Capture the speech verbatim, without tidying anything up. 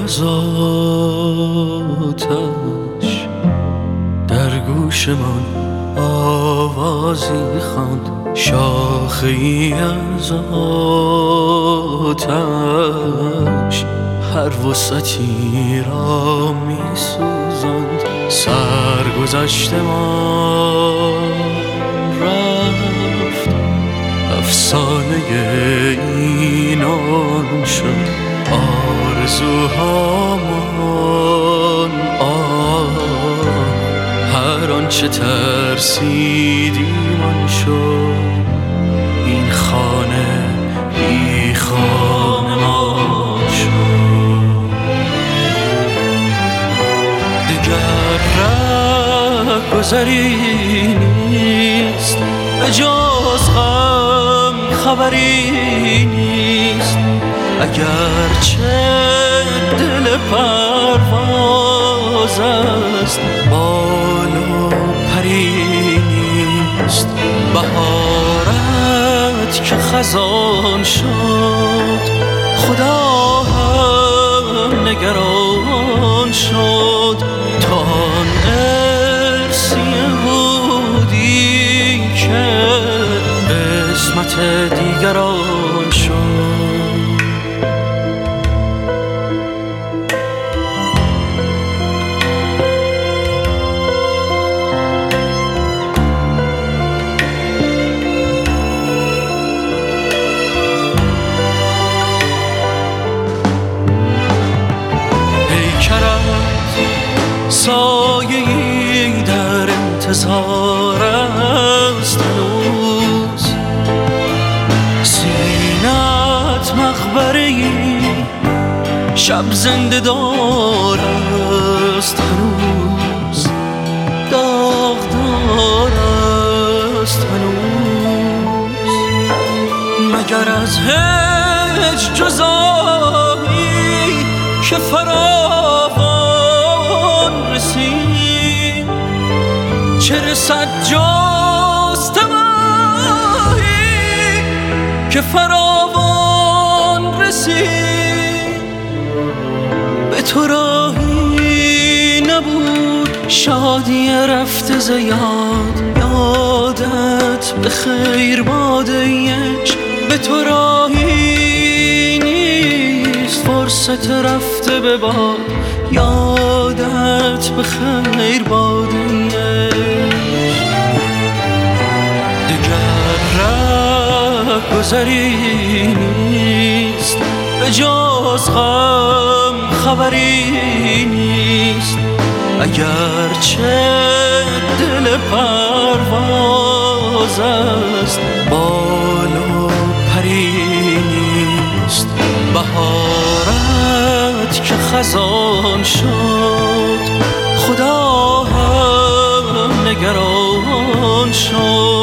از آتش در گوشمان آوازی خواند، شاخه‌ای از آتش هر وسعتی را می سوزاند. سرگذشته ما رفت، افسانه اینان شد، آرزوهامان آن هر آنچه ترسیدیم آن شد. این خانه بی خانه ما شد. دیگر رهگذری نیست، به جز غم خبری نیست. اگرچه دل پرواز است، بال و پری نیست. بهارت که خزان شد، خدا هم نگران شد. تا آن ارسی بودی که قسمت دیگران شد. سایه‌ای در انتظار است هنوز، سینه‌ات مقبره‌ای شب زنده دار است هنوز، داغدار است هنوز. مگر از هجر جزایی که فراوان رسید، چه رسد جست ماهی که فراوان رسید. به تو راهی نبود شادی رفته ز یاد، یادت به خیر باد عشق. به تو راهی نیست فرصت رفته به باد، یادت به خیر باد عشق. دیگر رهگذری نیست، به جز غم خبری نیست. اگرچه دل پرواز است، بال و پری نیست. بهارت که خزان شد، خدا هم نگران شد.